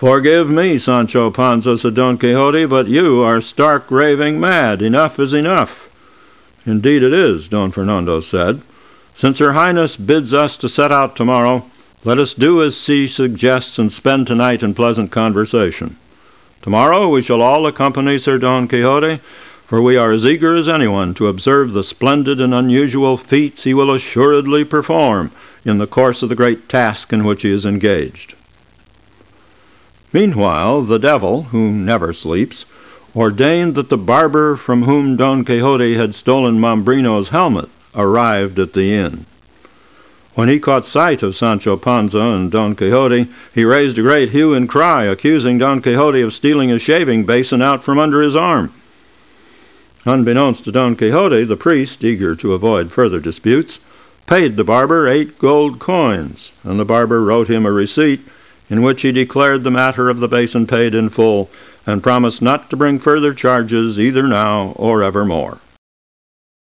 "Forgive me, Sancho Panza," said Don Quixote, "but you are stark raving mad. Enough is enough." "Indeed it is," Don Fernando said. "Since her Highness bids us to set out tomorrow, let us do as she suggests and spend tonight in pleasant conversation. Tomorrow we shall all accompany Sir Don Quixote, for we are as eager as anyone to observe the splendid and unusual feats he will assuredly perform in the course of the great task in which he is engaged." Meanwhile, the devil, who never sleeps, ordained that the barber from whom Don Quixote had stolen Mambrino's helmet arrived at the inn. When he caught sight of Sancho Panza and Don Quixote, he raised a great hue and cry, accusing Don Quixote of stealing a shaving basin out from under his arm. Unbeknownst to Don Quixote, the priest, eager to avoid further disputes, paid the barber 8 gold coins, and the barber wrote him a receipt in which he declared the matter of the basin paid in full, and promised not to bring further charges either now or evermore.